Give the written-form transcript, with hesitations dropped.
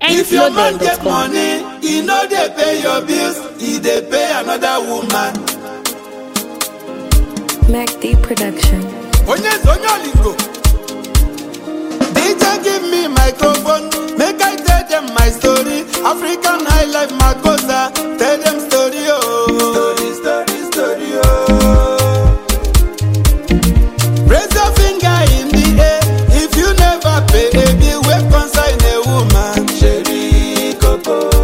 If your man get Ninjflow.com. money, he know they pay your bills, he they pay another woman. Mac D Production. Lingo. DJ give me microphone, make I tell them my story. African high life Makosa, tell them story oh. Story oh. Raise your finger in the air if you never pay a bill, we consign a woman. Sherry Coco.